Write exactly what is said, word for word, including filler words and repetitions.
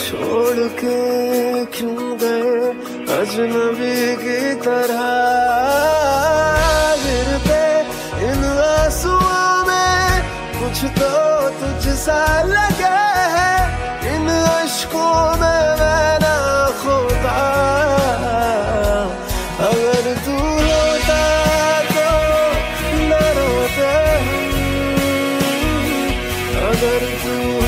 छोड़ के क्यों गए अजनबी की तरह, गिरते इन आंसुओं में कुछ तो तुझसा लगे है, इन अश्कों में मैं ना खोता। अगर तू होता तो न रोते हम, अगर तू